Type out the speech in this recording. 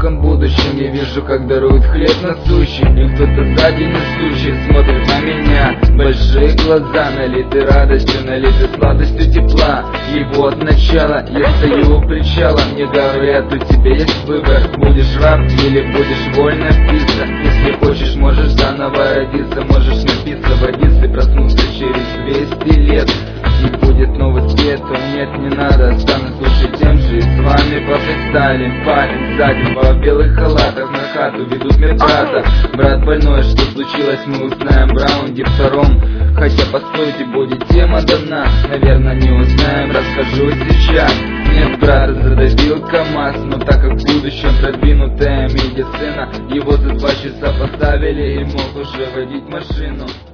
далеком будущем я вижу, как дарует хлеб насущим. И кто-то сзади несущий смотрит на меня. Большие глаза налиты радостью, налиты сладостью тепла. И вот начало, я стою у причала. Мне говорят, у тебя есть выбор: будешь раб или будешь вольно птица. Если хочешь, можешь заново родиться, можешь напиться водицы, проснуться через 200 лет. И будет новый свет, то нет, не надо, останусь лучше тем же. И с вами пофристайлим, парень сзади во белых халатах на хату ведут медбрата. Брат больной, что случилось, мы узнаем в раунде втором. Хотя постойте, будет тема дана, наверное не узнаем, расскажу сейчас. Нет, брата задавил КамАЗ, но так как в будущем продвинутая медицина, его за 2 часа поставили и мог уже водить машину.